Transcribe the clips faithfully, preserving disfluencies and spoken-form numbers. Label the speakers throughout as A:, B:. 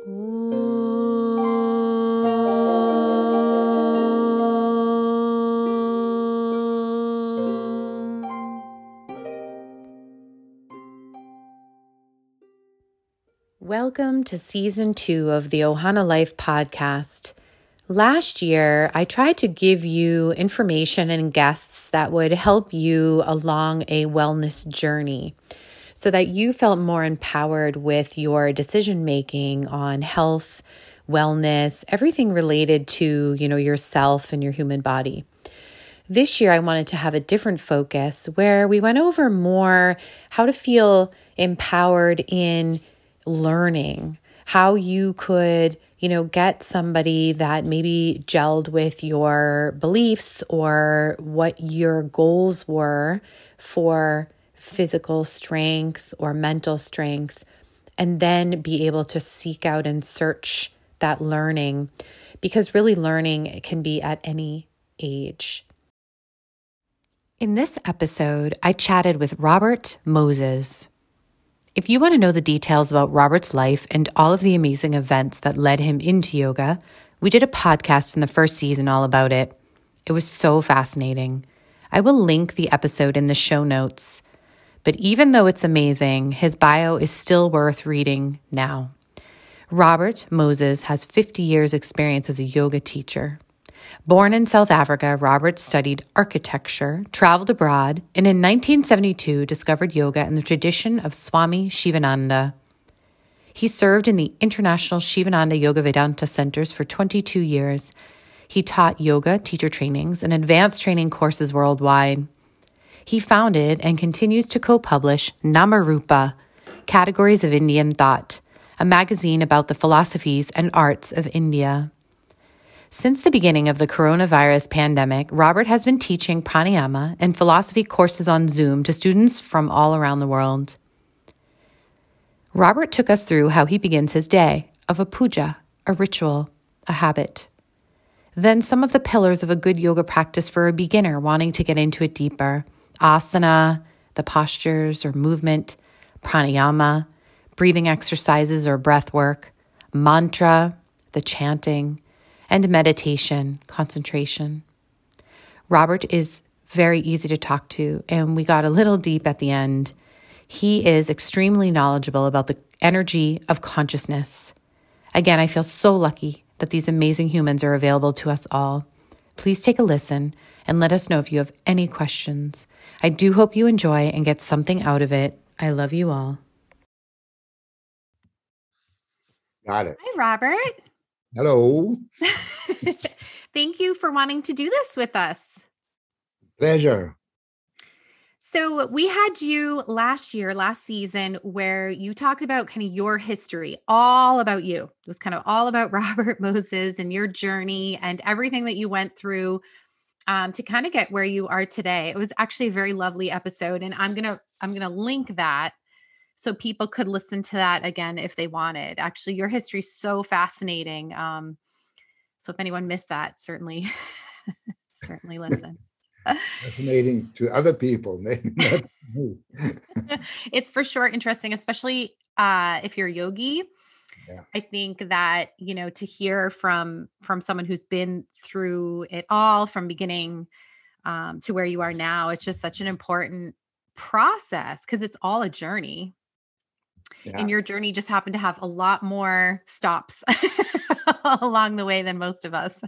A: Welcome to season two of the Ohana Life podcast. Last year, I tried to give you information and guests that would help you along a wellness journey so that you felt more empowered with your decision making on health, wellness, everything related to, you know, yourself and your human body. This year, I wanted to have a different focus where we went over more how to feel empowered in learning, how you could, you know, get somebody that maybe gelled with your beliefs or what your goals were for physical strength or mental strength, and then be able to seek out and search that learning, because really learning can be at any age. In this episode, I chatted with Robert Moses. If you want to know the details about Robert's life and all of the amazing events that led him into yoga, we did a podcast in the first season all about it. It was so fascinating. I will link the episode in the show notes. But even though it's amazing, his bio is still worth reading now. Robert Moses has fifty years experience as a yoga teacher. Born in South Africa, Robert studied architecture, traveled abroad, and in nineteen seventy-two discovered yoga in the tradition of Swami Shivananda. He served in the International Shivananda Yoga Vedanta Centers for twenty-two years. He taught yoga teacher trainings and advanced training courses worldwide. He founded and continues to co-publish Namarupa, Categories of Indian Thought, a magazine about the philosophies and arts of India. Since the beginning of the coronavirus pandemic, Robert has been teaching pranayama and philosophy courses on Zoom to students from all around the world. Robert took us through how he begins his day of a puja, a ritual, a habit. Then some of the pillars of a good yoga practice for a beginner wanting to get into it deeper: asana, the postures or movement, pranayama, breathing exercises or breath work, mantra, the chanting, and meditation, concentration. Robert is very easy to talk to, and we got a little deep at the end. He is extremely knowledgeable about the energy of consciousness. Again, I feel so lucky that these amazing humans are available to us all. Please take a listen and let us know if you have any questions. I do hope you enjoy and get something out of it. I love you all.
B: Got it.
A: Hi, Robert.
B: Hello.
A: Thank you for wanting to do this with us.
B: Pleasure.
A: So we had you last year, last season, where you talked about kind of your history, all about you. It was kind of all about Robert Moses and your journey and everything that you went through um, to kind of get where you are today. It was actually a very lovely episode, and I'm gonna I'm gonna link that so people could listen to that again if they wanted. Actually, your history is so fascinating. Um, so if anyone missed that, certainly, certainly listen.
B: Fascinating to other people, maybe not me.
A: It's for sure interesting, especially uh, if you're a yogi.
B: Yeah.
A: I think that, you know, to hear from from someone who's been through it all from beginning um, to where you are now, it's just such an important process because it's all a journey.
B: Yeah.
A: And your journey just happened to have a lot more stops along the way than most of us.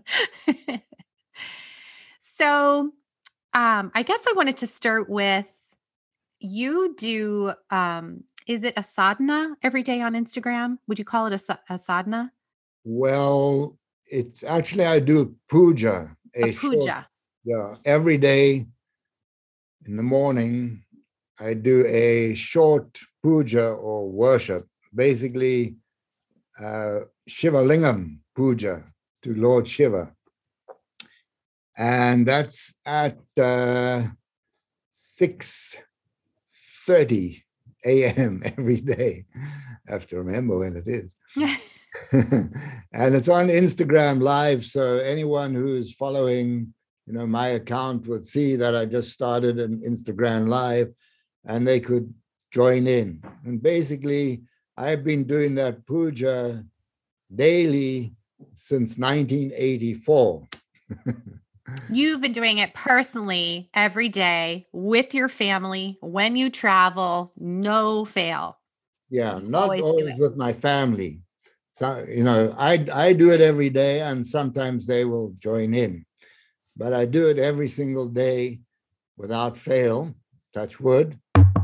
A: So um, I guess I wanted to start with, you do, um, is it a sadhana every day on Instagram? Would you call it a, sa- a sadhana?
B: Well, it's actually, I do puja.
A: A,
B: A
A: puja.
B: short- yeah. Every day in the morning, I do a short puja or worship, basically uh, Shiva Lingam puja to Lord Shiva. And that's at uh, six thirty a.m. every day. I have to remember when it is. And it's on Instagram Live, so anyone who's following, you know, my account would see that I just started an Instagram Live, and they could join in. And basically, I've been doing that puja daily since nineteen eighty-four.
A: You've been doing it personally every day with your family when you travel, no fail.
B: Yeah,
A: You
B: not
A: always do
B: always
A: it.
B: with my family. So, you know, I, I do it every day, and sometimes they will join in. But I do it every single day without fail, touch wood.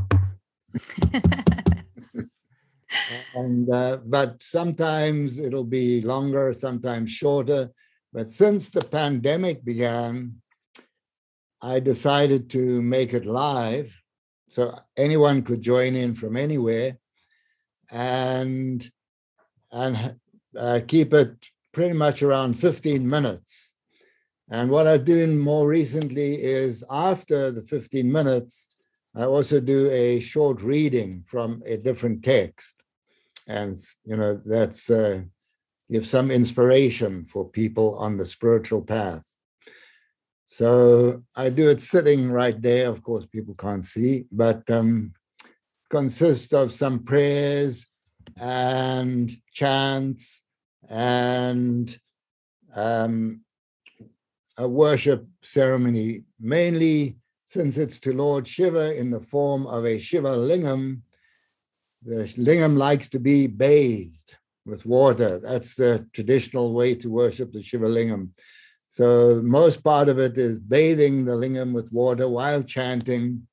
B: and uh, But sometimes it'll be longer, sometimes shorter. But since the pandemic began, I decided to make it live so anyone could join in from anywhere, and and uh, keep it pretty much around fifteen minutes. And what I've done more recently is after the fifteen minutes, I also do a short reading from a different text. And, you know, that's uh, give some inspiration for people on the spiritual path. So I do it sitting right there. Of course, people can't see, but um, consists of some prayers and chants and um, a worship ceremony, mainly since it's to Lord Shiva in the form of a Shiva lingam. The lingam likes to be bathed with water. That's the traditional way to worship the Shiva lingam. So most part of it is bathing the lingam with water while chanting,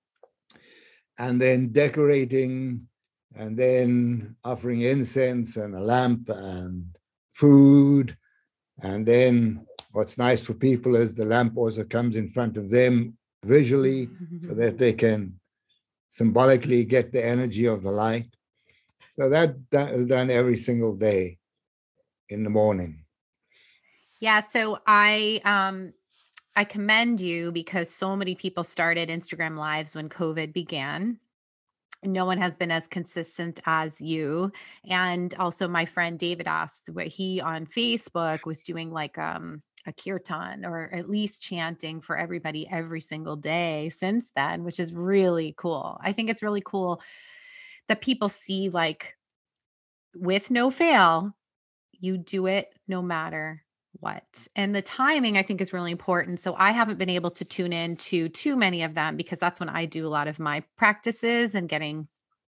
B: and then decorating, and then offering incense and a lamp and food. And then what's nice for people is the lamp also comes in front of them visually so that they can symbolically get the energy of the light. So that, that is done every single day in the morning.
A: Yeah. So I, um, I commend you because so many people started Instagram lives when COVID began. No one has been as consistent as you. And also my friend David asked what he on Facebook was doing like um a kirtan or at least chanting for everybody every single day since then, which is really cool. I think it's really cool that people see like with no fail, you do it no matter what. And the timing, I think, is really important. So I haven't been able to tune in to too many of them because that's when I do a lot of my practices and getting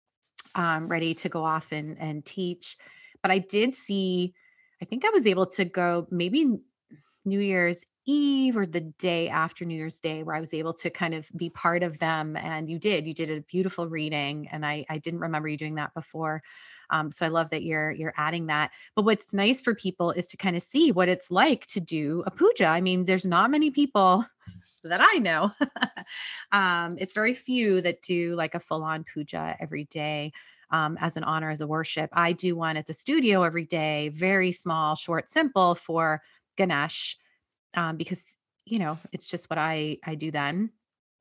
A: um, ready to go off and, and teach. But I did see, I think I was able to go maybe New Year's Eve or the day after New Year's Day, where I was able to kind of be part of them. And you did, you did a beautiful reading. And I, I didn't remember you doing that before. Um, so I love that you're you're adding that. But what's nice for people is to kind of see what it's like to do a puja. I mean, there's not many people that I know. um, it's very few that do like a full-on puja every day. Um, as an honor, as a worship. I do one at the studio every day, very small, short, simple for Ganesh, um, because, you know, it's just what I, I do then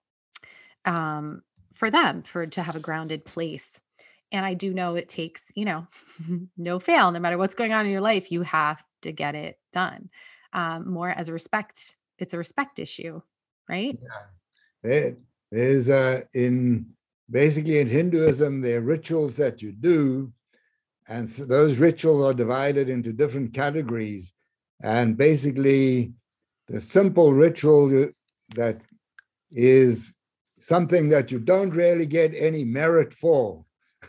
A: um, for them, for to have a grounded place. And I do know it takes, you know, no fail, no matter what's going on in your life, you have to get it done. Um, more as a respect, it's a respect issue, right?
B: There, there's uh, in basically in Hinduism, there are rituals that you do, and so those rituals are divided into different categories. And basically, the simple ritual that is something that you don't really get any merit for.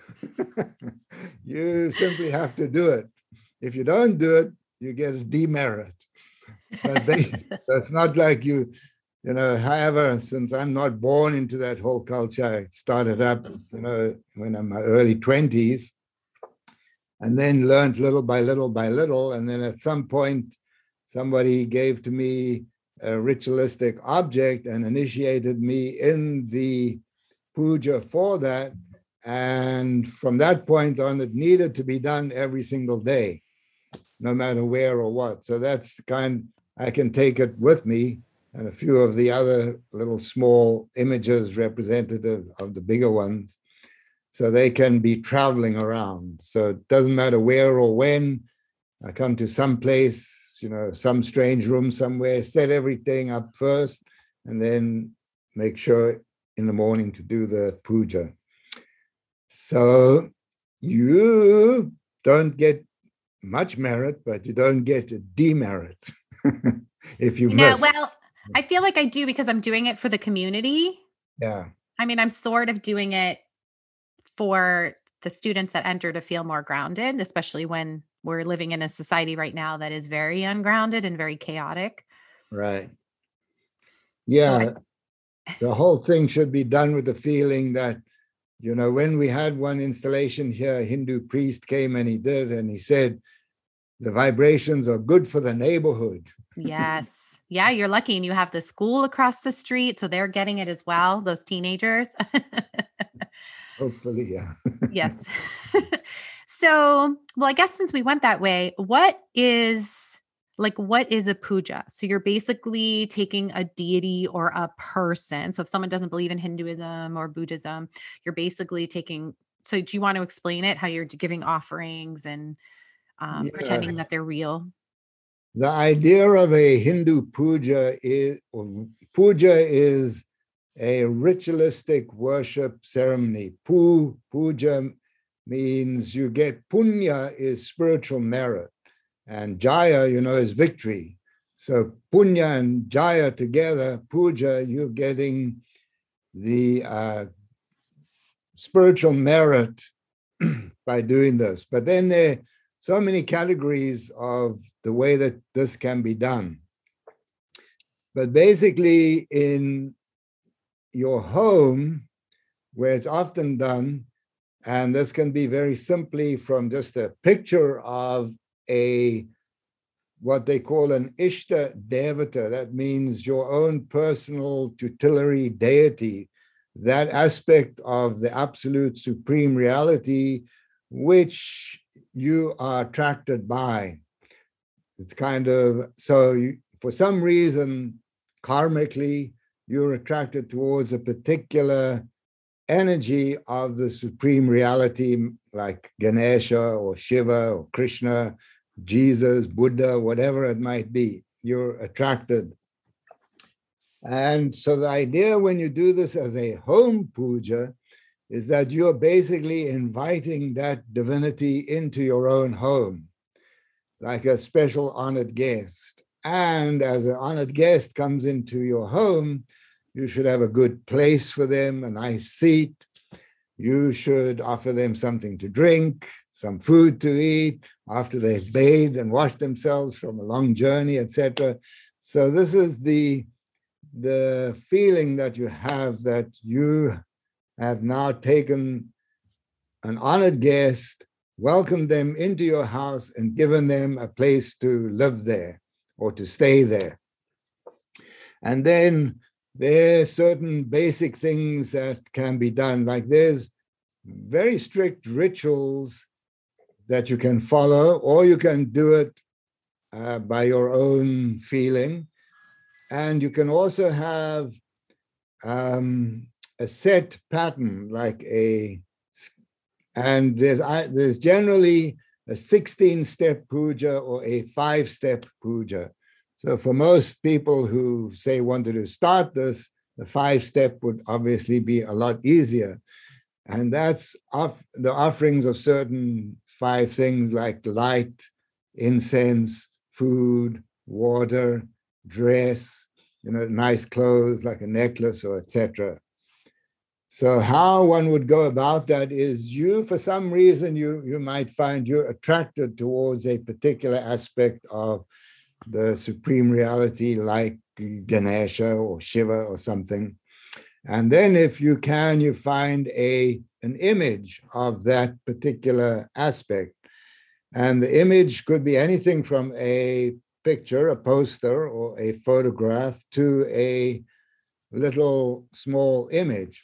B: You simply have to do it. If you don't do it, you get a demerit. But they, that's not like you, you know, however, since I'm not born into that whole culture, I started up, you know, when I'm in my early twenties, and then learned little by little by little. And then at some point, somebody gave to me a ritualistic object and initiated me in the puja for that. And from that point on, it needed to be done every single day, no matter where or what. So that's the kind, I can take it with me, and a few of the other little small images representative of the bigger ones, so they can be traveling around. So it doesn't matter where or when. I come to some place, you know, some strange room somewhere, set everything up first, and then make sure in the morning to do the puja. So you don't get much merit, but you don't get a demerit if you
A: No,
B: miss.
A: well, I feel like I do because I'm doing it for the community.
B: Yeah.
A: I mean, I'm sort of doing it for the students that enter to feel more grounded, especially when we're living in a society right now that is very ungrounded and very chaotic.
B: Right.
A: So I,
B: Yeah. The whole thing should be done with the feeling that, you know, when we had one installation here, a Hindu priest came and he did, and he said, the vibrations are good for the neighborhood.
A: yes. Yeah, you're lucky. And you have the school across the street. So they're getting it as well, those teenagers.
B: Hopefully, yeah.
A: Yes. So, well, I guess since we went that way, what is like, what is a puja? So you're basically taking a deity or a person. So if someone doesn't believe in Hinduism or Buddhism, you're basically taking, so do you want to explain it, how you're giving offerings and um,
B: Yeah.
A: pretending that they're real?
B: The idea of a Hindu puja is, or puja is a ritualistic worship ceremony. Pu, puja means you get, punya is spiritual merit, and jaya, you know, is victory. So punya and jaya together, puja, you're getting the uh, spiritual merit by doing this. But then there are so many categories of the way that this can be done. But basically, in your home, where it's often done, and this can be very simply from just a picture of a, what they call an Ishta Devata, that means your own personal tutelary deity, that aspect of the absolute supreme reality, which you are attracted by. It's kind of, so you, for some reason, karmically, you're attracted towards a particular energy of the supreme reality, like Ganesha or Shiva or Krishna, Jesus, Buddha, whatever it might be. You're attracted. And so the idea when you do this as a home puja is that you're basically inviting that divinity into your own home, like a special honored guest. And as an honored guest comes into your home, you should have a good place for them, a nice seat. You should offer them something to drink, some food to eat after they've bathed and washed themselves from a long journey, et cetera. So this is the, the feeling that you have that you have now taken an honored guest, welcomed them into your house, and given them a place to live there or to stay there. And then there are certain basic things that can be done, like there's very strict rituals that you can follow, or you can do it uh, by your own feeling. And you can also have um, a set pattern, like a, and there's, there's generally a sixteen-step puja or a five-step puja. So for most people who say wanted to start this, the five-step would obviously be a lot easier. And that's off, the offerings of certain five things like light, incense, food, water, dress, you know, nice clothes like a necklace or et cetera. So how one would go about that is you, for some reason, you, you might find you're attracted towards a particular aspect of the supreme reality like Ganesha or Shiva or something. And then if you can, you find a, an image of that particular aspect. And the image could be anything from a picture, a poster, or a photograph to a little small image.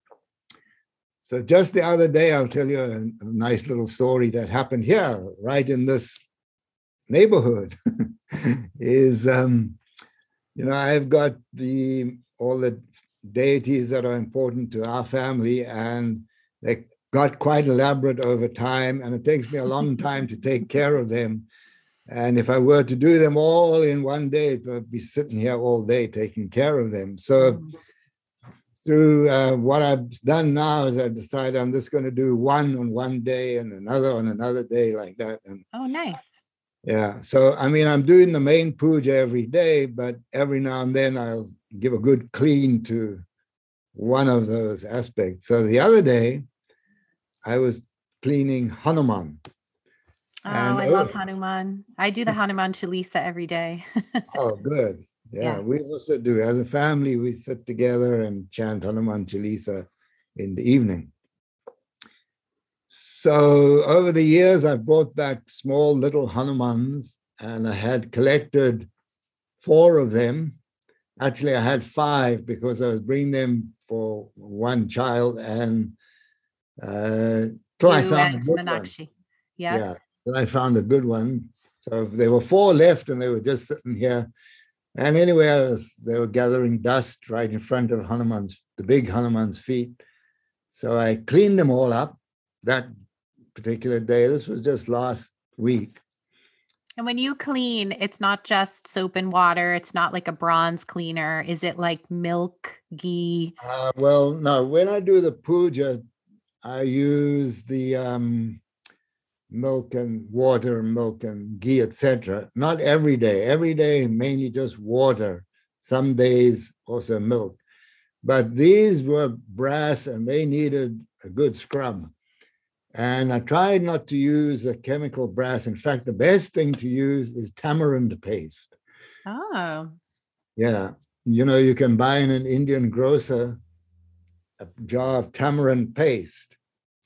B: So just the other day, I'll tell you a, a nice little story that happened here, right in this neighborhood. is, um, you know, I've got the all the deities that are important to our family, and they got quite elaborate over time, and it takes me a long time to take care of them. And if I were to do them all in one day, it would be sitting here all day taking care of them. So through uh, what I've done now is I've decided I'm just going to do one on one day and another on another day like that. And
A: Oh, nice.
B: yeah, so I mean, I'm doing the main puja every day, but every now and then I'll give a good clean to one of those aspects. So the other day, I was cleaning Hanuman.
A: Oh,
B: and
A: I
B: oh,
A: love Hanuman. I do the Hanuman Chalisa every day.
B: oh, good. Yeah,
A: Yeah.
B: we also do. As a family, we sit together and chant Hanuman Chalisa in the evening. So over the years, I've brought back small little Hanumans, and I had collected four of them. Actually, I had five because I was bringing them for one child, and uh, till I
A: You
B: found a
A: and
B: good one.
A: Meenakshi. Yep.
B: Yeah, till I found a good one. So there were four left, and they were just sitting here. And anyway, I was, they were gathering dust right in front of Hanuman's, the big Hanuman's feet. So I cleaned them all up that particular day. This was just last week.
A: And when you clean, it's not just soap and water. It's not like a bronze cleaner. Is it like milk, ghee?
B: Uh, well, no, when I do the puja, I use the um, milk and water, milk and ghee, et cetera. Not every day. Every day, mainly just water. Some days also milk. But these were brass and they needed a good scrub. And I tried not to use a chemical brass. In fact, the best thing to use is tamarind paste.
A: Oh.
B: Yeah. You know, you can buy in an Indian grocer a jar of tamarind paste,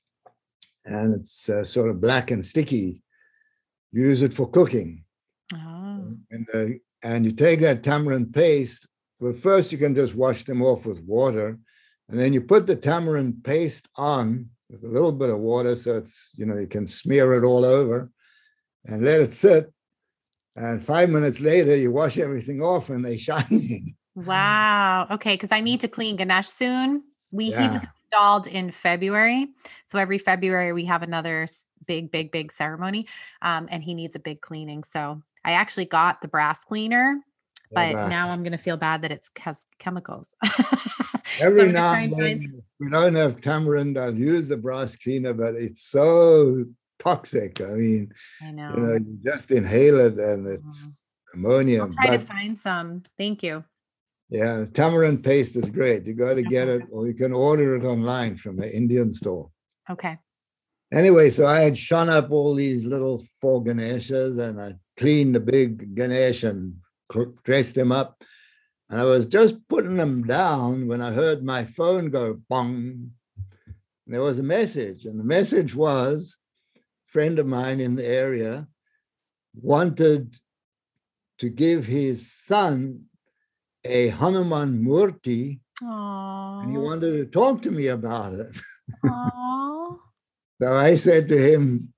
B: and it's uh, sort of black and sticky. Use it for cooking.
A: Oh.
B: And, uh, and you take that tamarind paste. Well, first you can just wash them off with water, and then you put the tamarind paste on with a little bit of water, so it's, you know, you can smear it all over and let it sit. And five minutes later, you wash everything off and they're shining.
A: Wow. Okay. Because I need to clean Ganesh soon. We He was
B: Yeah.
A: installed in February. So every February we have another s- big, big, big ceremony. Um, and he needs a big cleaning. So I actually got the brass cleaner,
B: Yeah,
A: but
B: but
A: now I'm going to feel bad that it's has chemicals. So I'm
B: every
A: going to
B: now
A: try
B: and
A: and find.
B: then, we don't have tamarind. I'll use the brass cleaner, but it's so toxic. I mean,
A: I
B: you know,
A: know.
B: you just inhale it and
A: Mhm.
B: it's ammonia.
A: I'll try to
B: But
A: find some. Thank you.
B: yeah, tamarind paste is great. You got to get it,
A: Okay.
B: or you can order it online from an Indian store.
A: Okay.
B: Anyway, so I had shone up all these little four Ganeshas and I cleaned the big Ganesh and dressed them up. And I was just putting them down when I heard my phone go bong. And there was a message, and the message was a friend of mine in the area wanted to give his son a Hanuman Murti, and he
A: Aww.
B: wanted to talk to me about it.
A: Aww.
B: So I said to him,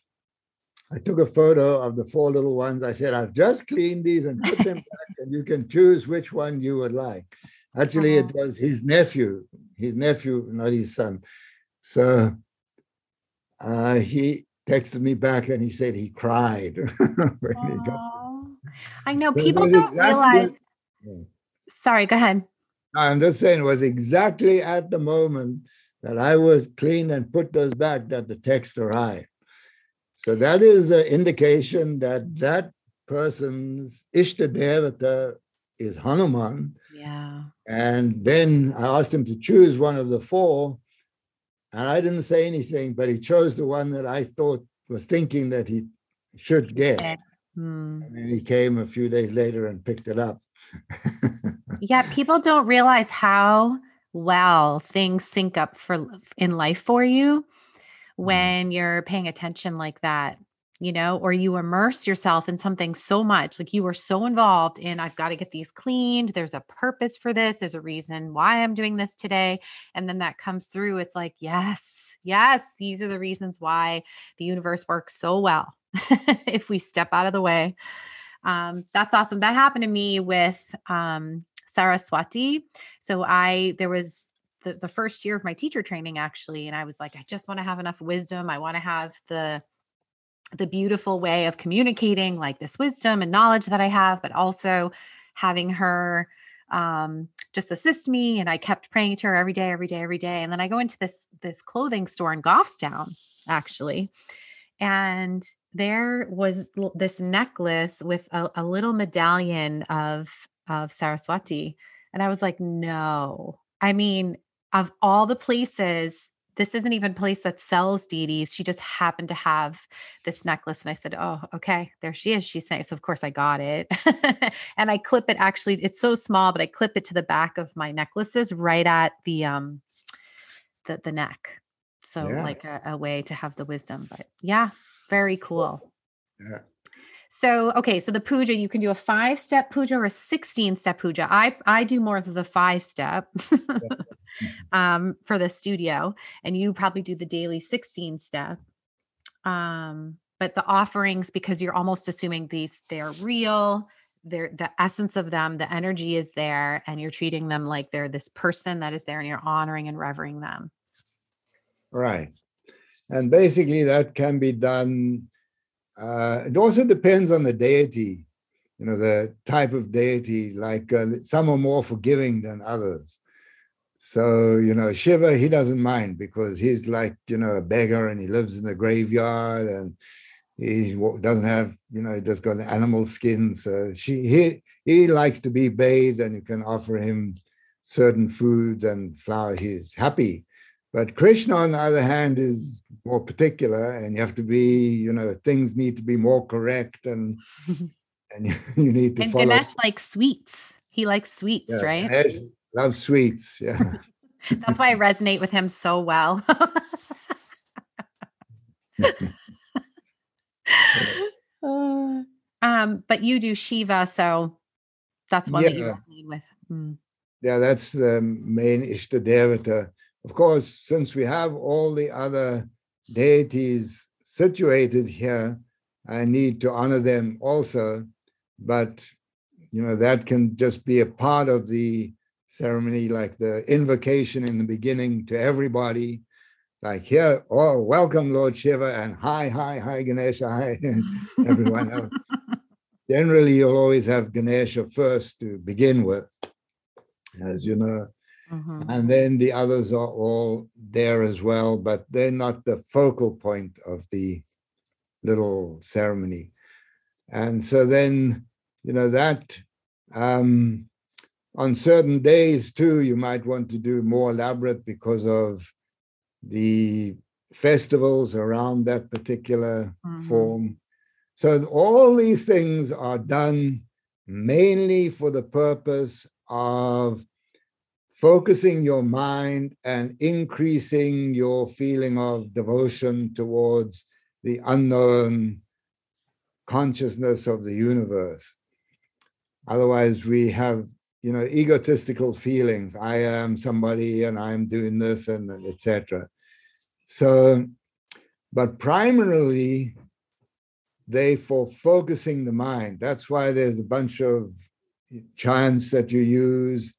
B: I took a photo of the four little ones. I said, I've just cleaned these and put them back, and you can choose which one you would like. Actually, it was his nephew, his nephew, not his son. So uh, he texted me back and he said he cried when he got it.
A: Aww. I know
B: So it
A: people
B: was
A: don't
B: exactly,
A: realize. Sorry, go ahead.
B: I'm just saying, it was exactly at the moment that I was clean and put those back that the text arrived. So that is an indication that that person's Ishta Devata is Hanuman.
A: Yeah.
B: And then I asked him to choose one of the four, and I didn't say anything, but he chose the one that I thought was thinking that he should get.
A: Okay. Hmm.
B: And then he came a few days later and picked it up.
A: Yeah, people don't realize how well things sync up for in life for you when you're paying attention like that, you know, or you immerse yourself in something so much. Like you were so involved in, I've got to get these cleaned. There's a purpose for this. There's a reason why I'm doing this today. And then that comes through. It's like, yes, yes, these are the reasons why the universe works so well if we step out of the way. Um, that's awesome. That happened to me with um, Saraswati. So I, there was the, the first year of my teacher training actually. And I was like, I just want to have enough wisdom. I want to have the, the beautiful way of communicating like this wisdom and knowledge that I have, but also having her um, just assist me. And I kept praying to her every day, every day, every day. And then I go into this, this clothing store in Goffstown, actually. And there was l- this necklace with a, a little medallion of, of Saraswati. And I was like, no, I mean, of all the places, this isn't even a place that sells deities. She just happened to have this necklace. And I said, oh, okay, there she is. She's saying, so of course I got it. And I clip it, actually, it's so small, but I clip it to the back of my necklaces right at the, um, the, the neck. So
B: Yeah.
A: like a, a way to have the wisdom, but yeah, very cool.
B: Yeah.
A: So, okay. So the puja, you can do a five step puja or a sixteen step puja. I, I do more of the five step um, for the studio, and you probably do the daily sixteen step. Um, but the offerings, because you're almost assuming these, they're real, they're the essence of them, the energy is there, and you're treating them like they're this person that is there, and you're honoring and revering them.
B: Right. And basically that can be done. Uh, it also depends on the deity, you know, the type of deity, like uh, some are more forgiving than others. So, you know, Shiva, he doesn't mind because he's like, you know, a beggar and he lives in the graveyard and he doesn't have, you know, he just got an animal skin. So she, he, he likes to be bathed and you can offer him certain foods and flowers. He's happy. But Krishna, on the other hand, is more particular, and you have to be, you know, things need to be more correct, and and you, you need to
A: and
B: follow.
A: Ganesh likes sweets. He likes sweets,
B: Yeah,
A: right?
B: Ganesh loves sweets. Yeah.
A: That's why I resonate with him so well. uh, um, but you do Shiva, so that's one
B: Yeah.
A: that you resonate with. Mm.
B: Yeah, that's the main Ishtadevata. Of course, since we have all the other deities situated here, I need to honor them also. But, you know, that can just be a part of the ceremony, like the invocation in the beginning to everybody. Like here, oh, welcome, Lord Shiva, and hi, hi, hi, Ganesha, hi, everyone else. Generally, you'll always have Ganesha first to begin with, as you know. Mm-hmm. And then the others are all there as well, but they're not the focal point of the little ceremony. And so then, you know, that um, on certain days too, you might want to do more elaborate because of the festivals around that particular mm-hmm. form. So all these things are done mainly for the purpose of focusing your mind and increasing your feeling of devotion towards the unknown consciousness of the universe. Otherwise, we have, you know, egotistical feelings. I am somebody and I'm doing this and et cetera. So, but primarily, they for focusing the mind. That's why there's a bunch of chants that you use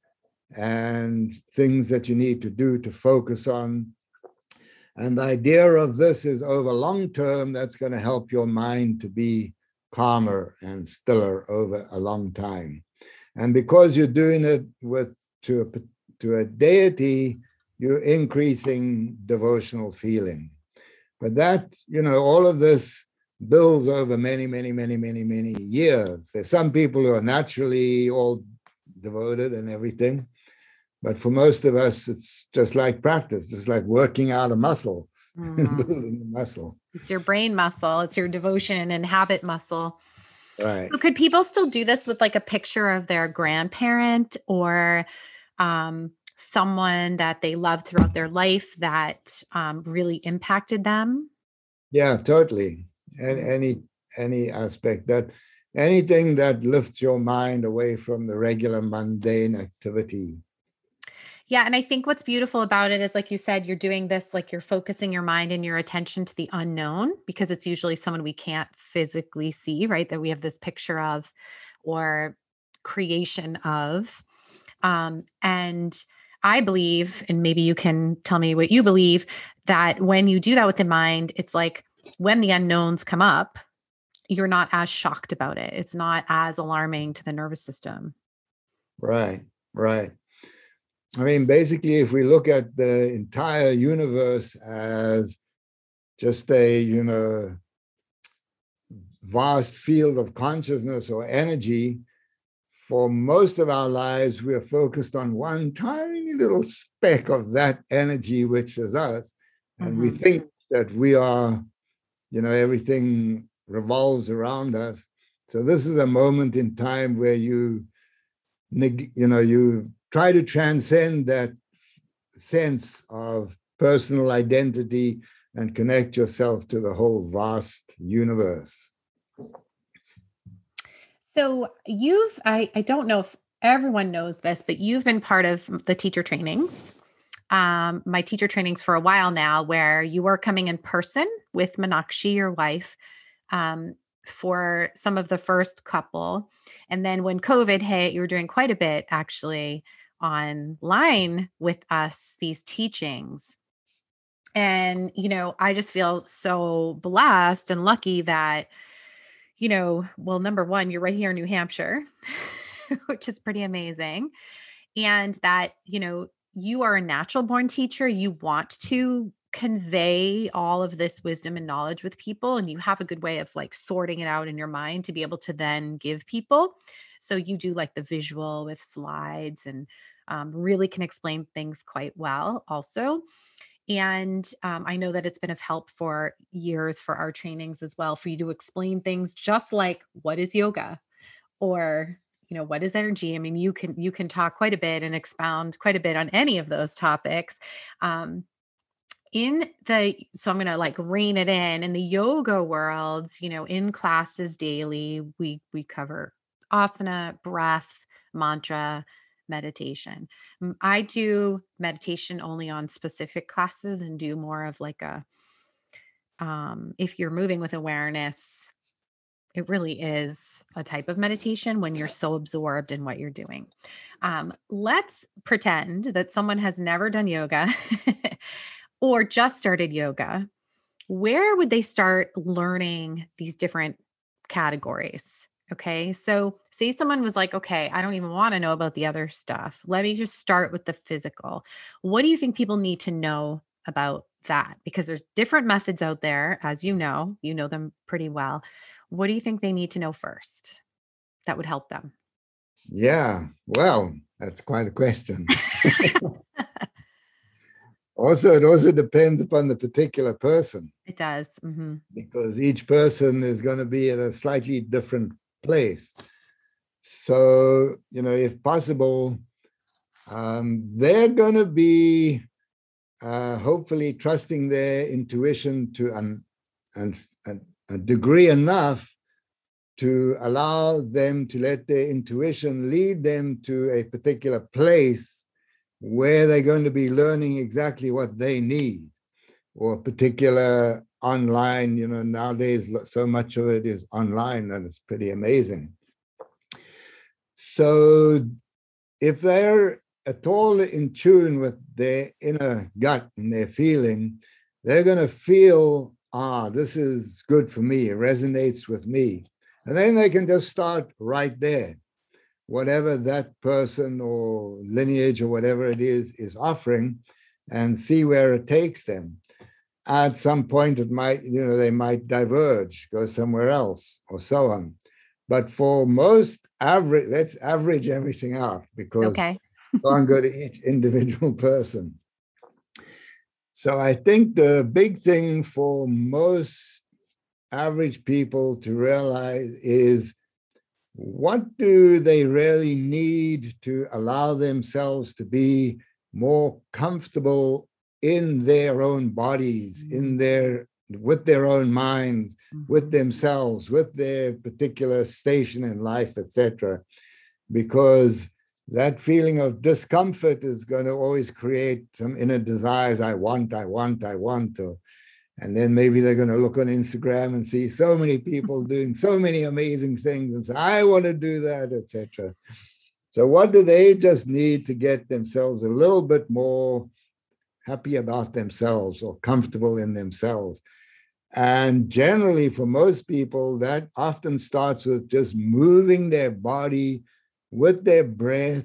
B: and things that you need to do to focus on. And the idea of this is over long term, that's going to help your mind to be calmer and stiller over a long time. And because you're doing it with to a, to a deity, you're increasing devotional feeling. But that, you know, all of this builds over many, many, many, many, many years. There's some people who are naturally all devoted and everything. But for most of us, it's just like practice. It's like working out a muscle, mm-hmm. building a muscle.
A: It's your brain muscle. It's your devotion and habit muscle.
B: Right.
A: So could people still do this with like a picture of their grandparent or um, someone that they loved throughout their life that um, really impacted them?
B: Yeah, totally. And any any aspect that anything that lifts your mind away from the regular mundane activity.
A: Yeah. And I think what's beautiful about it is, like you said, you're doing this, like you're focusing your mind and your attention to the unknown, because it's usually someone we can't physically see, right? That we have this picture of or creation of. Um, and I believe, and maybe you can tell me what you believe, that when you do that with the mind, it's like when the unknowns come up, you're not as shocked about it. It's not as alarming to the nervous system.
B: Right, right. I mean, basically, if we look at the entire universe as just a, you know, vast field of consciousness or energy, for most of our lives, we're focused on one tiny little speck of that energy, which is us. And mm-hmm. we think that we are, you know, everything revolves around us. So this is a moment in time where you, you know, you try to transcend that sense of personal identity and connect yourself to the whole vast universe.
A: So you've, I, I don't know if everyone knows this, but you've been part of the teacher trainings, um, my teacher trainings for a while now, where you were coming in person with Meenakshi, your wife, um, for some of the first couple. And then when COVID hit, you were doing quite a bit actually online with us, these teachings. And, you know, I just feel so blessed and lucky that, you know, well, number one, you're right here in New Hampshire, which is pretty amazing. And that, you know, you are a natural born teacher. You want to convey all of this wisdom and knowledge with people, and you have a good way of like sorting it out in your mind to be able to then give people. So you do like the visual with slides and um, really can explain things quite well also. And um, I know that it's been of help for years for our trainings as well, for you to explain things just like, what is yoga? Or, you know, what is energy? I mean, you can, you can talk quite a bit and expound quite a bit on any of those topics. Um, in the, so I'm going to like rein it in, in the yoga world, you know, in classes daily, we, we cover asana, breath, mantra, meditation. I do meditation only on specific classes and do more of like a, um, if you're moving with awareness, it really is a type of meditation when you're so absorbed in what you're doing. Um, let's pretend that someone has never done yoga or just started yoga. Where would they start learning these different categories? Okay. So say someone was like, okay, I don't even want to know about the other stuff. Let me just start with the physical. What do you think people need to know about that? Because there's different methods out there, as you know, you know them pretty well. What do you think they need to know first that would help them?
B: Yeah, well, that's quite a question. Also, it also depends upon the particular person.
A: It does. Mm-hmm.
B: Because each person is going to be at a slightly different place. So, you know, if possible, um, they're going to be uh, hopefully trusting their intuition to an, an, an, a degree enough to allow them to let their intuition lead them to a particular place where they're going to be learning exactly what they need, or a particular online, you know, nowadays so much of it is online that it's pretty amazing. So if they're at all in tune with their inner gut and their feeling, they're going to feel, ah, this is good for me, it resonates with me. And then they can just start right there. Whatever that person or lineage or whatever it is is offering, and see where it takes them. At some point, it might, you know, they might diverge, go somewhere else, or so on. But for most average, let's average everything out, because
A: okay.
B: can't go to each individual person. So I think the big thing for most average people to realize is, what do they really need to allow themselves to be more comfortable in their own bodies, in their, with their own minds, with themselves, with their particular station in life, et cetera. Because that feeling of discomfort is going to always create some inner desires. I want, I want, I want to. And then maybe they're going to look on Instagram and see so many people doing so many amazing things and say, I want to do that, et cetera. So what do they just need to get themselves a little bit more happy about themselves or comfortable in themselves? And generally, for most people, that often starts with just moving their body with their breath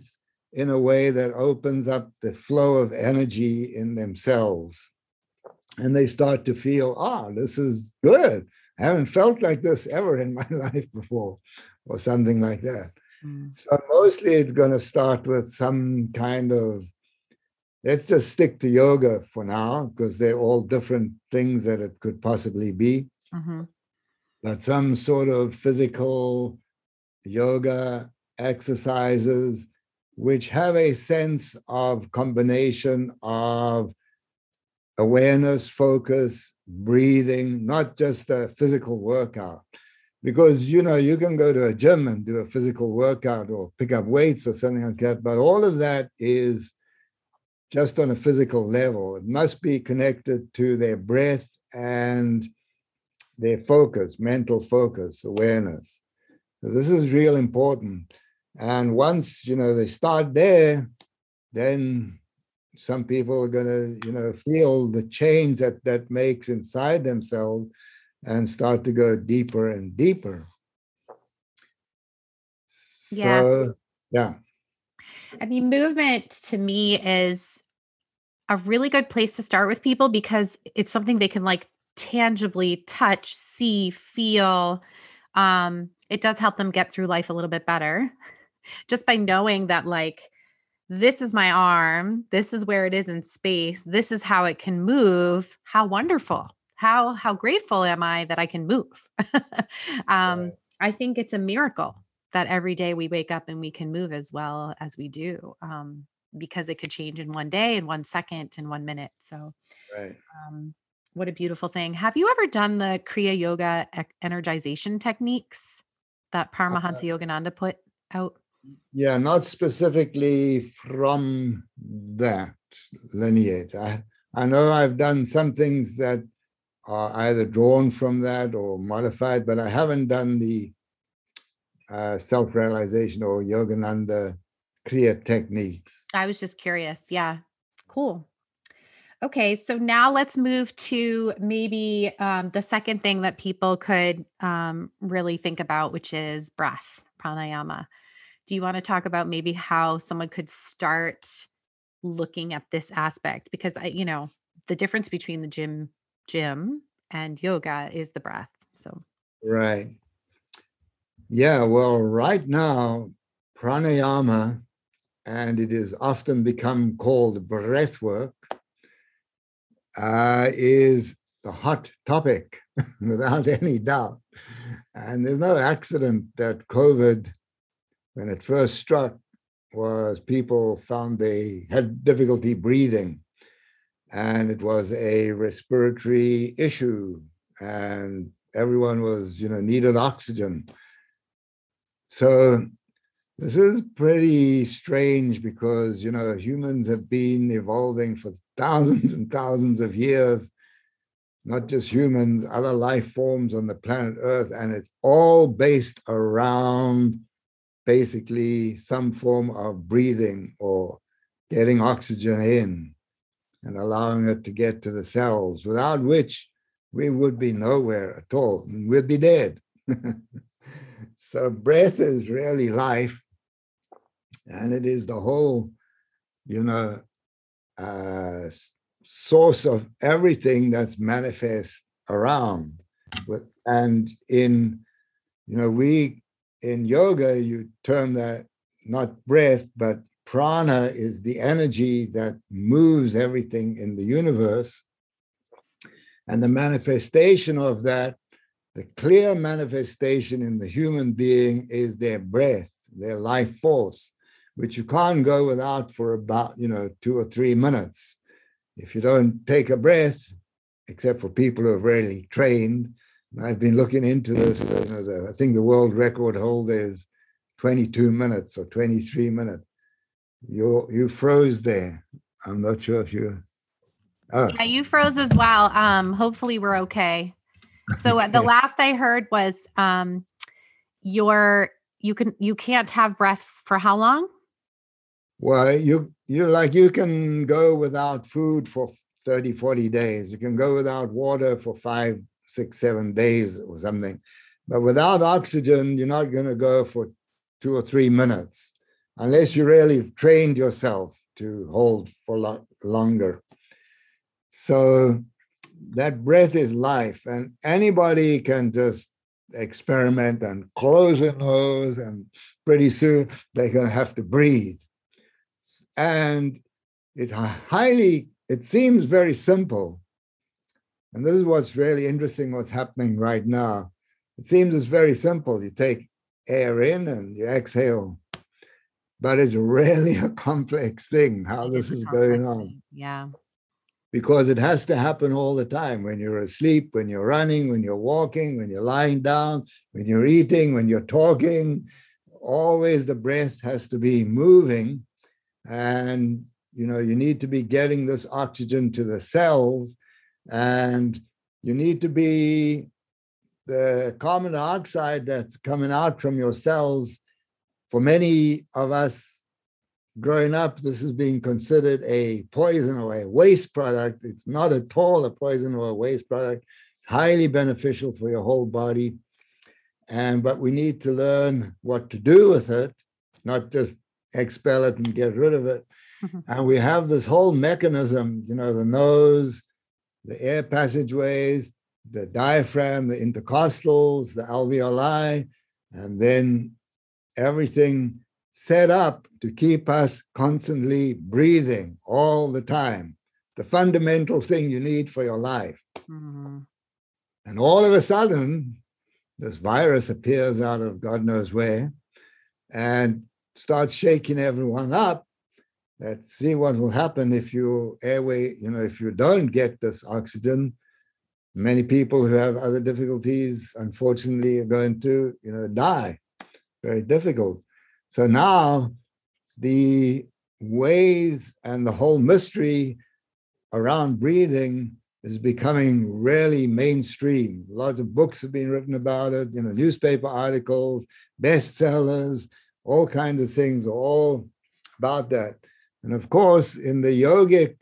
B: in a way that opens up the flow of energy in themselves. And they start to feel, oh, this is good. I haven't felt like this ever in my life before, or something like that. Mm. So mostly it's going to start with some kind of, let's just stick to yoga for now, because they're all different things that it could possibly be. Mm-hmm. But some sort of physical yoga exercises which have a sense of combination of awareness, focus, breathing, not just a physical workout. Because, you know, you can go to a gym and do a physical workout or pick up weights or something like that, but all of that is just on a physical level. It must be connected to their breath and their focus, mental focus, awareness. So this is real important. And once, you know, they start there, then some people are going to, you know, feel the change that that makes inside themselves and start to go deeper and deeper.
A: Yeah.
B: So, yeah.
A: I mean, movement to me is a really good place to start with people because it's something they can like tangibly touch, see, feel. Um, it does help them get through life a little bit better just by knowing that like, this is my arm, this is where it is in space, this is how it can move. How wonderful. How, how grateful am I that I can move? um, right. I think it's a miracle that every day we wake up and we can move as well as we do. Um, because it could change in one day, in one second, in one minute. So,
B: right.
A: um, what a beautiful thing. Have you ever done the Kriya Yoga energization techniques that Paramahansa uh, Yogananda put out?
B: Yeah, not specifically from that lineage. I, I know I've done some things that are either drawn from that or modified, but I haven't done the uh, self-realization or Yogananda Kriya techniques.
A: I was just curious. Yeah. Cool. Okay. So now let's move to maybe um, the second thing that people could um, really think about, which is breath, pranayama. Do you want to talk about maybe how someone could start looking at this aspect? Because I, you know, the difference between the gym, gym and yoga is the breath. So,
B: right. Yeah. Well, right now, pranayama, and it is often become called breath work, uh, is the hot topic without any doubt. And there's no accident that COVID, when it first struck, was people found they had difficulty breathing. And it was a respiratory issue. And everyone was, you know, needed oxygen. So this is pretty strange because, you know, humans have been evolving for thousands and thousands of years, not just humans, other life forms on the planet Earth. And it's all based around basically some form of breathing or getting oxygen in and allowing it to get to the cells, without which we would be nowhere at all. We'd be dead. So breath is really life. And it is the whole, you know, uh, source of everything that's manifest around. And in, you know, we, in yoga, you term that not breath, but prana is the energy that moves everything in the universe. And the manifestation of that, the clear manifestation in the human being is their breath, their life force, which you can't go without for about, you know, two or three minutes. If you don't take a breath, except for people who have really trained, and I've been looking into this, you know, the, I think the world record holder is twenty-two minutes or twenty-three minutes. You you froze there. I'm not sure if you...
A: Oh. Yeah, you froze as well. Um, hopefully we're okay. So okay. The last I heard was um, your you can you can't have breath for how long?
B: Well, you you like you can go without food for thirty, forty days. You can go without water for five, six, seven days or something. But without oxygen, you're not going to go for two or three minutes unless you really trained yourself to hold for lo- longer. So that breath is life, and anybody can just experiment and close their nose, and pretty soon they're going to have to breathe. And it's highly, it seems very simple. And this is what's really interesting, what's happening right now. It seems it's very simple. You take air in and you exhale. But it's really a complex thing, how
A: It
B: this
A: is a
B: is
A: complex
B: going on.
A: thing. Yeah.
B: Because it has to happen all the time, when you're asleep, when you're running, when you're walking, when you're lying down, when you're eating, when you're talking. Always the breath has to be moving. And, you know, you need to be getting this oxygen to the cells, and you need to be the carbon dioxide that's coming out from your cells. For many of us growing up, this is being considered a poison or a waste product. It's not at all a poison or a waste product. It's highly beneficial for your whole body. And but we need to learn what to do with it, not just expel it and get rid of it. Mm-hmm. And we have this whole mechanism, you know, the nose, the air passageways, the diaphragm, the intercostals, the alveoli, and then everything set up to keep us constantly breathing all the time. The fundamental thing you need for your life. Mm-hmm. And all of a sudden, this virus appears out of God knows where and starts shaking everyone up. Let's see what will happen if you airway, you know, if you don't get this oxygen. Many people who have other difficulties, unfortunately, are going to, you know, die. Very difficult. So now the ways and the whole mystery around breathing is becoming really mainstream. Lots of books have been written about it, you know, newspaper articles, bestsellers, all kinds of things are all about that. And of course, in the yogic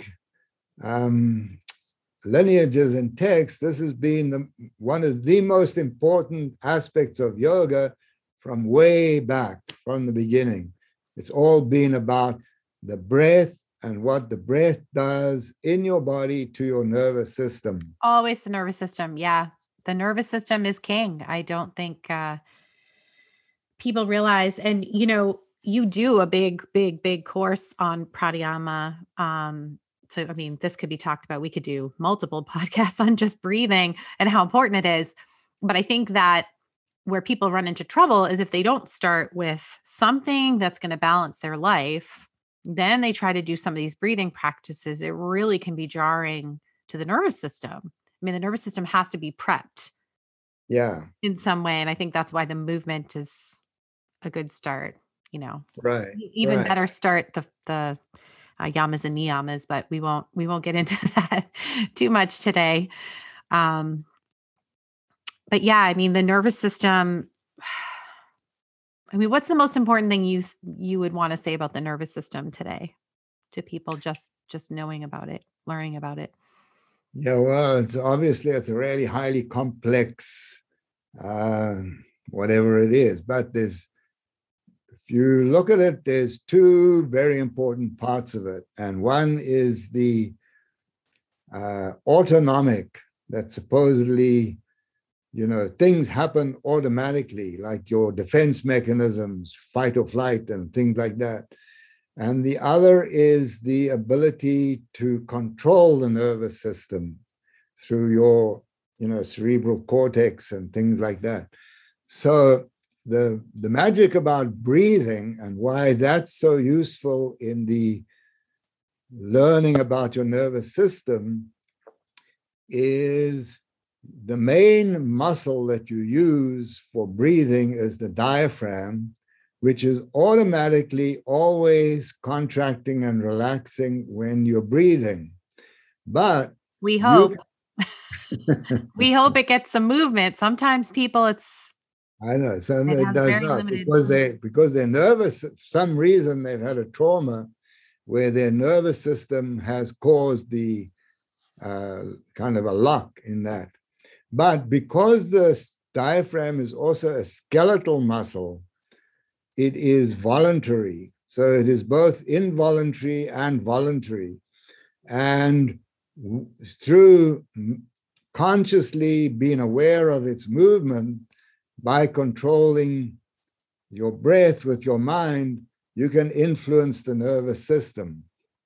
B: um, lineages and texts, this has been the, one of the most important aspects of yoga from way back, from the beginning. It's all been about the breath and what the breath does in your body to your nervous system.
A: Always the nervous system. Yeah. The nervous system is king. I don't think uh, people realize. And, you know, you do a big, big, big course on pranayama. Um, so, I mean, this could be talked about. We could do multiple podcasts on just breathing and how important it is. But I think that where people run into trouble is if they don't start with something that's going to balance their life, then they try to do some of these breathing practices. It really can be jarring to the nervous system. I mean, the nervous system has to be prepped.
B: Yeah.
A: In some way. And I think that's why the movement is a good start, you know,
B: right.
A: Even
B: right.
A: better start the, the uh, yamas and niyamas, but we won't, we won't get into that too much today. Um, but yeah, I mean, the nervous system, I mean, what's the most important thing you, you would want to say about the nervous system today to people just, just knowing about it, learning about it?
B: Yeah, well, it's obviously it's a really highly complex, uh, whatever it is. But there's, if you look at it, there's two very important parts of it. And one is the uh, autonomic, that supposedly, you know, things happen automatically, like your defense mechanisms, fight or flight and things like that. And the other is the ability to control the nervous system through your, you know, cerebral cortex and things like that. So the, the magic about breathing and why that's so useful in the learning about your nervous system is the main muscle that you use for breathing is the diaphragm, which is automatically always contracting and relaxing when you're breathing. But
A: we hope you... we hope it gets some movement. Sometimes people, it's
B: I know some it, it does not because they because they're nervous. For some reason they've had a trauma where their nervous system has caused the uh, kind of a lock in that. But because the diaphragm is also a skeletal muscle, it is voluntary. So it is both involuntary and voluntary. And through consciously being aware of its movement by controlling your breath with your mind, you can influence the nervous system.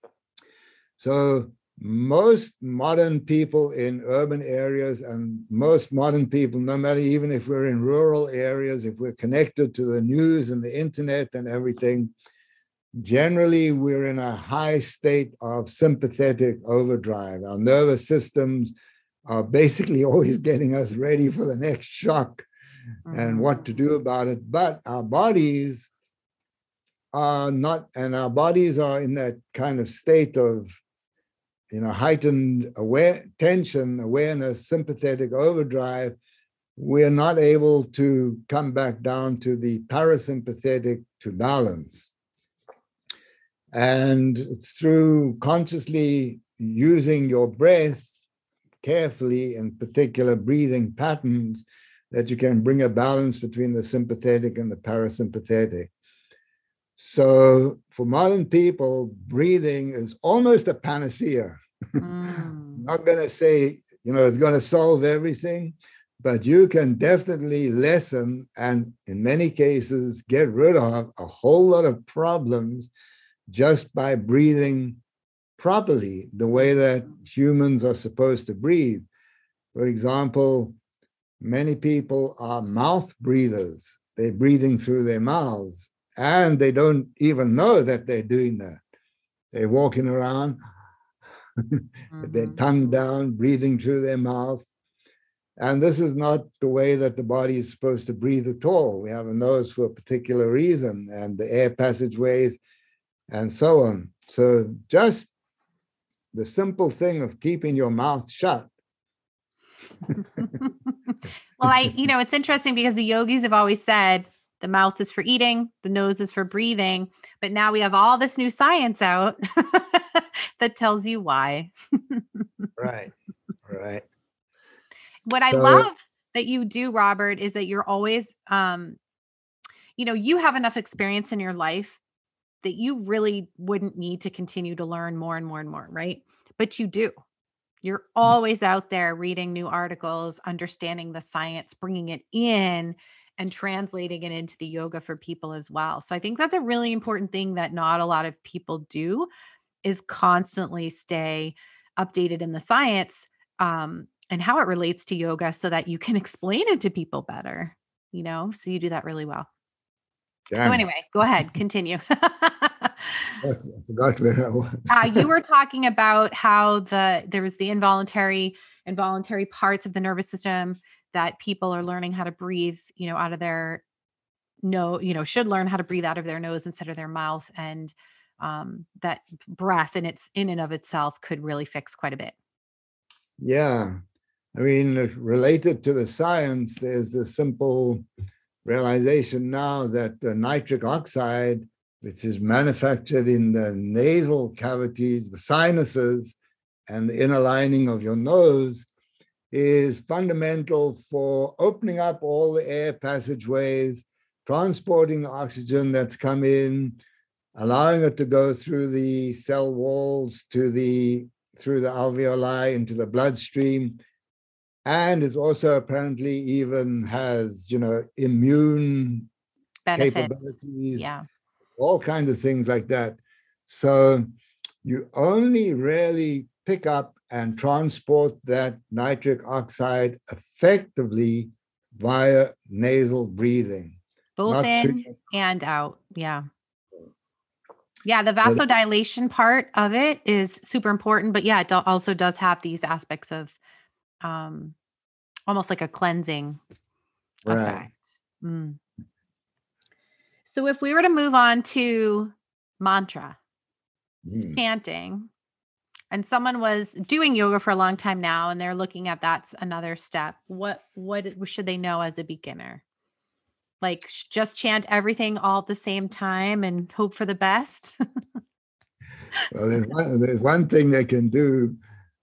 B: So most modern people in urban areas and most modern people, no matter even if we're in rural areas, if we're connected to the news and the internet and everything, generally we're in a high state of sympathetic overdrive. Our nervous systems are basically always getting us ready for the next shock mm-hmm. and what to do about it. But our bodies are not, and our bodies are in that kind of state of, you know, heightened aware, tension, awareness, sympathetic overdrive. We're not able to come back down to the parasympathetic to balance. And it's through consciously using your breath carefully, in particular breathing patterns, that you can bring a balance between the sympathetic and the parasympathetic. So for modern people, breathing is almost a panacea. Mm. I'm not going to say, you know, it's going to solve everything, but you can definitely lessen and in many cases get rid of a whole lot of problems just by breathing properly, the way that humans are supposed to breathe. For example, many people are mouth breathers. They're breathing through their mouths, and they don't even know that they're doing that. They're walking around mm-hmm. with their tongue down, breathing through their mouth. And this is not the way that the body is supposed to breathe at all. We have a nose for a particular reason, and the air passageways, and so on. So just the simple thing of keeping your mouth shut.
A: Well, I, you know, it's interesting because the yogis have always said the mouth is for eating, the nose is for breathing, but now we have all this new science out that tells you why.
B: Right, right.
A: What so, I love that you do, Robert, is that you're always, um, you know, you have enough experience in your life that you really wouldn't need to continue to learn more and more and more, right? But you do. You're always out there reading new articles, understanding the science, bringing it in and translating it into the yoga for people as well. So I think that's a really important thing that not a lot of people do, is constantly stay updated in the science um, and how it relates to yoga so that you can explain it to people better, you know? So you do that really well. Damn. So anyway, go ahead, continue.
B: I forgot where I was.
A: uh, you were talking about how the there was the involuntary and voluntary parts of the nervous system that people are learning how to breathe, you know, out of their no, you know, should learn how to breathe out of their nose instead of their mouth, and um, that breath in its in and of itself could really fix quite a bit.
B: Yeah, I mean, related to the science, there's the simple realization now that the nitric oxide, which is manufactured in the nasal cavities, the sinuses, and the inner lining of your nose, is fundamental for opening up all the air passageways, transporting the oxygen that's come in, allowing it to go through the cell walls to the through the alveoli into the bloodstream. And it also apparently even has, you know, immune benefit capabilities,
A: yeah,
B: all kinds of things like that. So you only really pick up and transport that nitric oxide effectively via nasal breathing.
A: Both in through- and out, yeah. Yeah, the vasodilation part of it is super important, but yeah, it also does have these aspects of um, almost like a cleansing
B: right.
A: effect. Mm. So if we were to move on to mantra, mm. chanting, and someone was doing yoga for a long time now, and they're looking at that's another step, what what should they know as a beginner? Like just chant everything all at the same time and hope for the best?
B: Well, there's one, there's one thing they can do,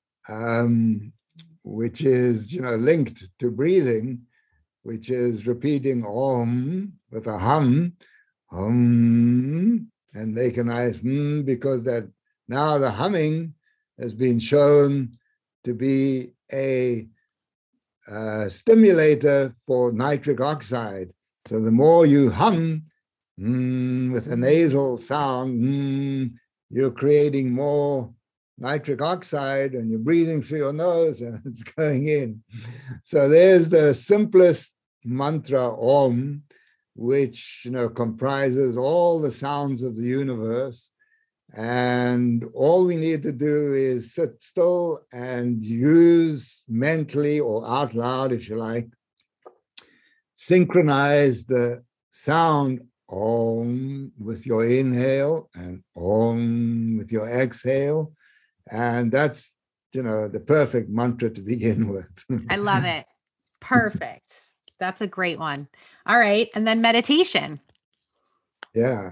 B: um, which is, you know, linked to breathing, which is repeating Om with a hum, Om, and make a nice mm, because that now the humming has been shown to be a uh, stimulator for nitric oxide. So the more you hum mm, with a nasal sound, mm, you're creating more nitric oxide and you're breathing through your nose and it's going in. So there's the simplest mantra, Om, which, you know, comprises all the sounds of the universe. And all we need to do is sit still and use mentally or out loud, if you like, synchronize the sound Om with your inhale and Om with your exhale. And that's, you know, the perfect mantra to begin with.
A: I love it. Perfect. That's a great one. All right. And then meditation.
B: Yeah.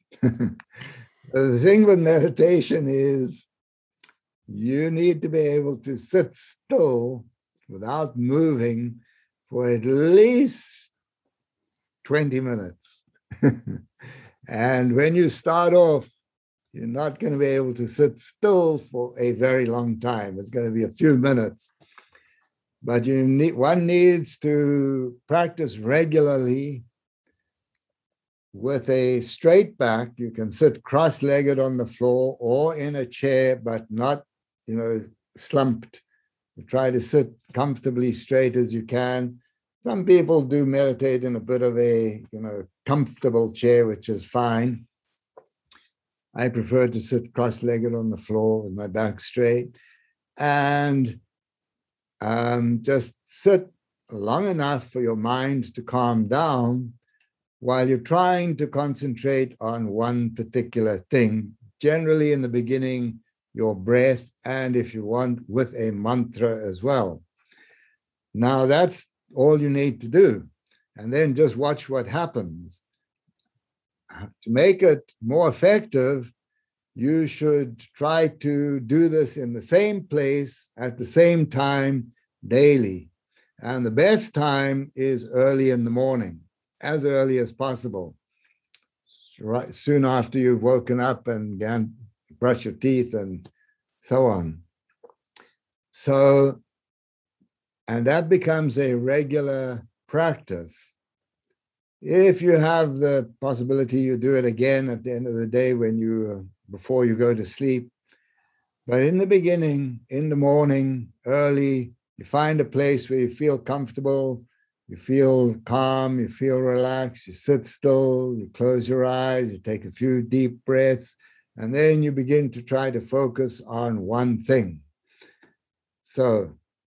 B: The thing with meditation is you need to be able to sit still without moving for at least twenty minutes. And when you start off, you're not going to be able to sit still for a very long time. It's going to be a few minutes. But you need, one needs to practice regularly with a straight back. You can sit cross-legged on the floor or in a chair, but not, you know, slumped. You try to sit comfortably straight as you can. Some people do meditate in a bit of a, you know, comfortable chair, which is fine. I prefer to sit cross-legged on the floor with my back straight and um, just sit long enough for your mind to calm down while you're trying to concentrate on one particular thing, generally in the beginning, your breath, and if you want, with a mantra as well. Now, that's all you need to do. And then just watch what happens. To make it more effective, you should try to do this in the same place at the same time daily. And the best time is early in the morning, as early as possible, right soon after you've woken up and can brush your teeth and so on. So, and that becomes a regular practice. If you have the possibility, you do it again at the end of the day when you, before you go to sleep. But in the beginning, in the morning, early, you find a place where you feel comfortable, you feel calm, you feel relaxed, you sit still, you close your eyes, you take a few deep breaths, and then you begin to try to focus on one thing. So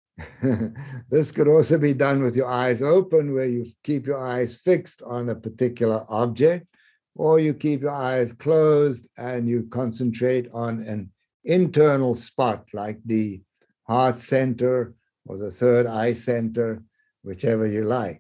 B: this could also be done with your eyes open, where you keep your eyes fixed on a particular object, or you keep your eyes closed and you concentrate on an internal spot like the heart center or the third eye center, whichever you like.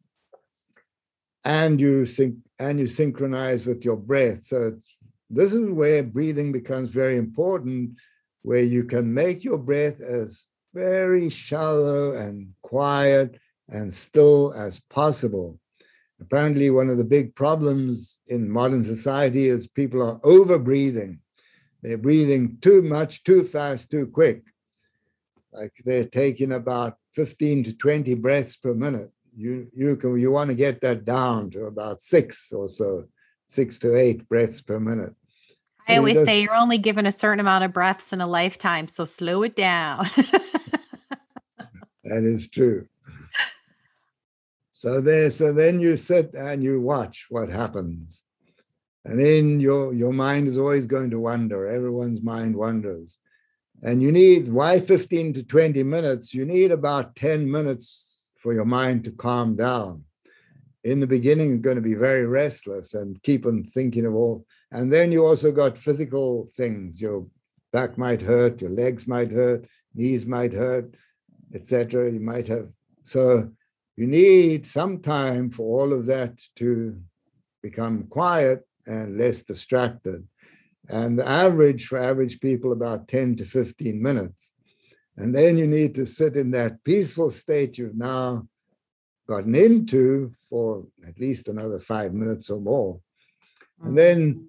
B: And you sync and you synchronize with your breath. So this is where breathing becomes very important, where you can make your breath as very shallow and quiet and still as possible. Apparently, one of the big problems in modern society is people are over-breathing. They're breathing too much, too fast, too quick. Like they're taking about fifteen to twenty breaths per minute. You, you, can, you want to get that down to about six or so, six to eight breaths per minute. So
A: I always
B: just,
A: say you're only given a certain amount of breaths in a lifetime, so slow it down.
B: That is true. So there, so then you sit and you watch what happens. And then your, your mind is always going to wander. Everyone's mind wanders. And you need, why fifteen to twenty minutes? You need about ten minutes for your mind to calm down. In the beginning, you're going to be very restless and keep on thinking of all. And then you also got physical things. Your back might hurt, your legs might hurt, knees might hurt, et cetera. You might have, so you need some time for all of that to become quiet and less distracted. And the average for average people, about ten to fifteen minutes. And then you need to sit in that peaceful state you've now gotten into for at least another five minutes or more. And then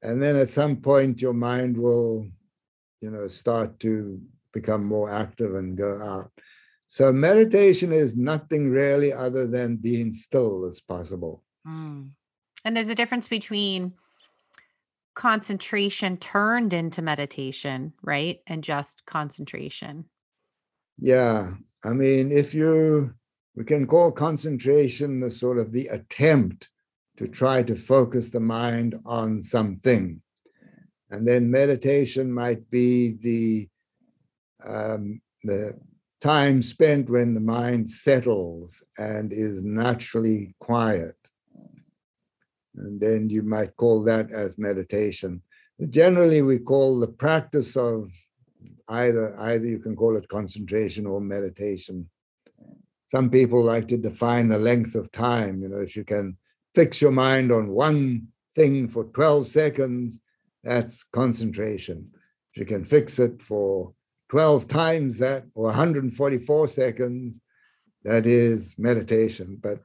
B: And then at some point, your mind will, you know, start to become more active and go out. So meditation is nothing really other than being still as possible.
A: Mm. And there's a difference between concentration turned into meditation, right? And just concentration.
B: Yeah. I mean, if you, we can call concentration the sort of the attempt to try to focus the mind on something. And then meditation might be the, um, the time spent when the mind settles and is naturally quiet. And then you might call that as meditation. But generally, we call the practice of either, either you can call it concentration or meditation. Some people like to define the length of time. You know, if you can fix your mind on one thing for twelve seconds, that's concentration. If you can fix it for twelve times that, or one hundred forty-four seconds, that is meditation. But,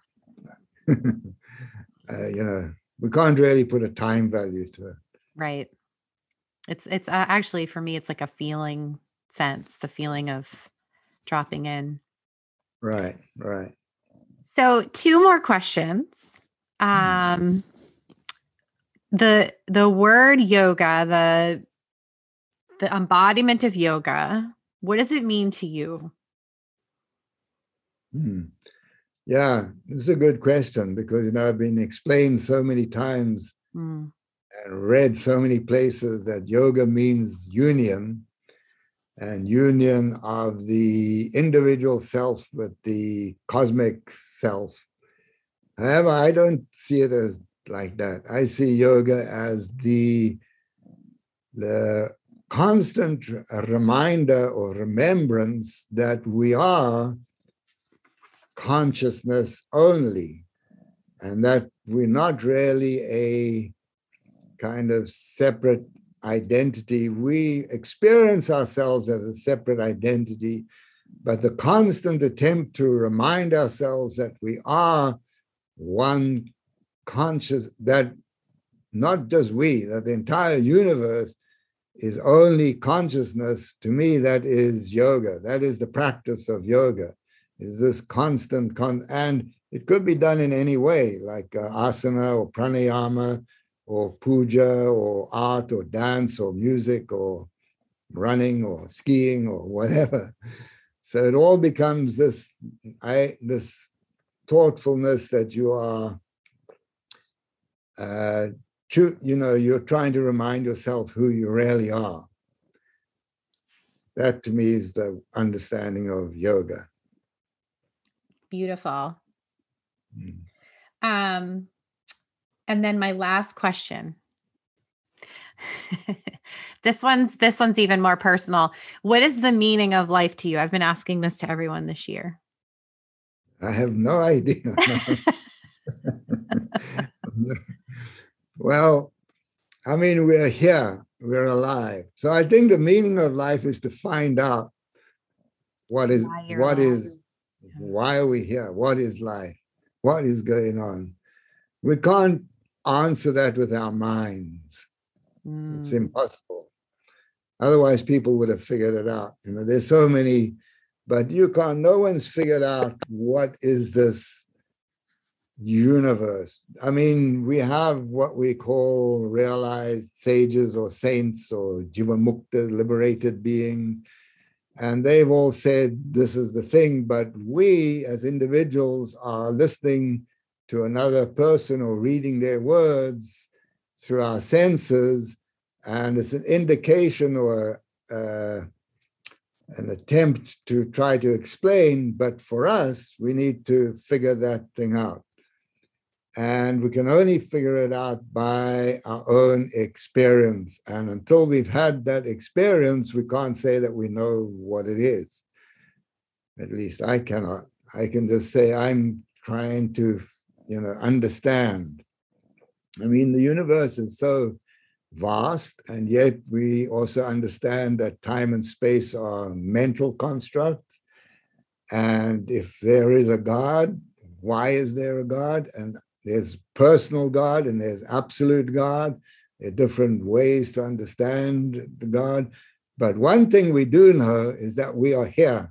B: uh, you know, we can't really put a time value to it.
A: Right. It's, it's uh, actually, for me, it's like a feeling sense, the feeling of dropping in.
B: Right, right.
A: So two more questions. Um, the, the word yoga, the, the embodiment of yoga, what does it mean to you?
B: Hmm. Yeah, this is a good question because, you know, I've been explained so many times mm. and read so many places that yoga means union and union of the individual self with the cosmic self. However, I don't see it as like that. I see yoga as the, the constant reminder or remembrance that we are consciousness only, and that we're not really a kind of separate identity. We experience ourselves as a separate identity, but the constant attempt to remind ourselves that we are one conscious, that not just we, that the entire universe is only consciousness, to me, that is yoga. That is the practice of yoga. Is this constant, con- and it could be done in any way, like uh, asana or pranayama or puja or art or dance or music or running or skiing or whatever. So it all becomes this, I, this thoughtfulness that you are, uh, to, you know, you're trying to remind yourself who you really are. That to me is the understanding of yoga.
A: Beautiful. Mm. Um, and then my last question. this one's this one's even more personal. What is the meaning of life to you? I've been asking this to everyone this year.
B: I have no idea. Well, I mean, we're here, we're alive. So I think the meaning of life is to find out what is what alive. is why are we here? What is life? What is going on? We can't answer that with our minds. Mm. It's impossible. Otherwise, people would have figured it out. You know, there's so many, but you can't, no one's figured out what is this universe. I mean, we have what we call realized sages or saints or jivamukta, liberated beings. And they've all said this is the thing, but we as individuals are listening to another person or reading their words through our senses, and it's an indication or uh, an attempt to try to explain, but for us, we need to figure that thing out. And we can only figure it out by our own experience. And until we've had that experience, we can't say that we know what it is. At least I cannot. I can just say I'm trying to, you know, understand. I mean, the universe is so vast, and yet we also understand that time and space are mental constructs. And if there is a God, why is there a God? And there's personal God and there's absolute God. different ways to understand God. But one thing we do know is that we are here.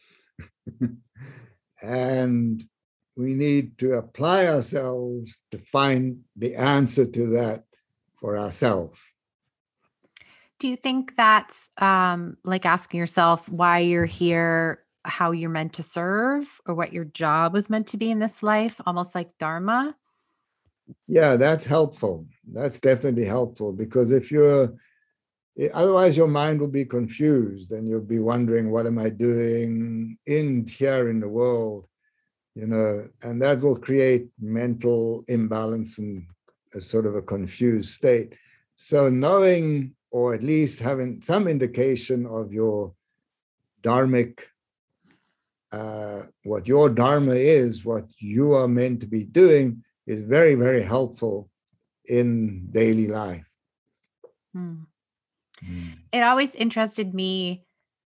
B: And we need to apply ourselves to find the answer to that for ourselves.
A: Do you think that's um, like asking yourself why you're here, how you're meant to serve, or what your job was meant to be in this life, almost like Dharma?
B: Yeah, that's helpful. That's definitely helpful, because if you're, otherwise your mind will be confused and you'll be wondering, what am I doing in here in the world? You know, and that will create mental imbalance and a sort of a confused state. So knowing, or at least having some indication of your dharmic, uh, what your dharma is, what you are meant to be doing, is very, very helpful in daily life.
A: Hmm. Mm. It always interested me,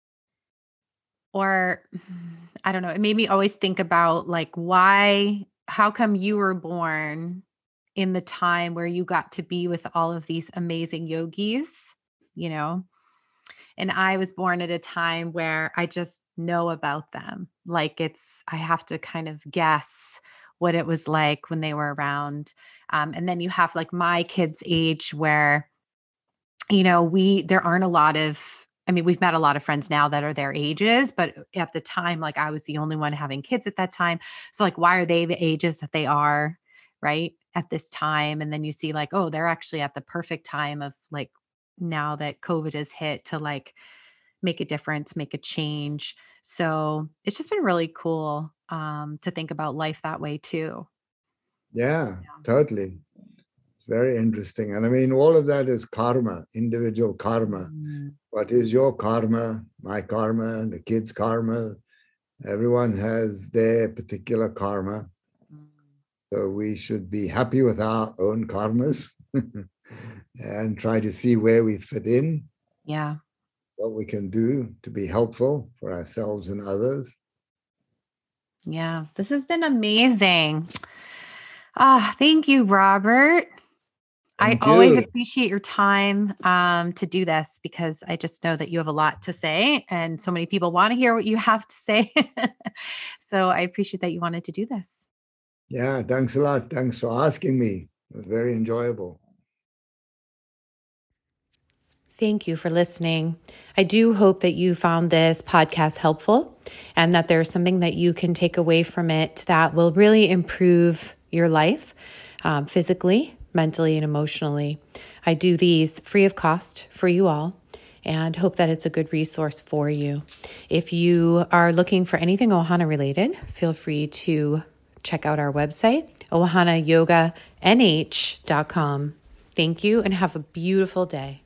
A: or I don't know, it made me always think about like, why, how come you were born in the time where you got to be with all of these amazing yogis, you know? And I was born at a time where I just know about them. Like it's, I have to kind of guess what it was like when they were around. Um, and then you have like my kids' age where, you know, we, there aren't a lot of, I mean, we've met a lot of friends now that are their ages, but at the time, like I was the only one having kids at that time. So like, why are they the ages that they are, right, at this time? And then you see like, oh, they're actually at the perfect time of like, now that COVID has hit, to like make a difference, make a change. So it's just been really cool um, to think about life that way too.
B: Yeah, yeah, totally. It's very interesting. And I mean, all of that is karma, individual karma. Mm. What is your karma, my karma, the kids' karma? Everyone has their particular karma. Mm. So we should be happy with our own karmas and try to see where we fit in.
A: Yeah.
B: What we can do to be helpful for ourselves and others.
A: Yeah, this has been amazing. Ah, oh, thank you, Robert. Thank I you. Always appreciate your time um, to do this, because I just know that you have a lot to say and so many people want to hear what you have to say. So I appreciate that you wanted to do this.
B: Yeah, thanks a lot. Thanks for asking me. It was very enjoyable.
A: Thank you for listening. I do hope that you found this podcast helpful and that there's something that you can take away from it that will really improve your life um, physically, mentally, and emotionally. I do these free of cost for you all and hope that it's a good resource for you. If you are looking for anything Ohana related, feel free to check out our website, ohana yoga n h dot com. Thank you and have a beautiful day.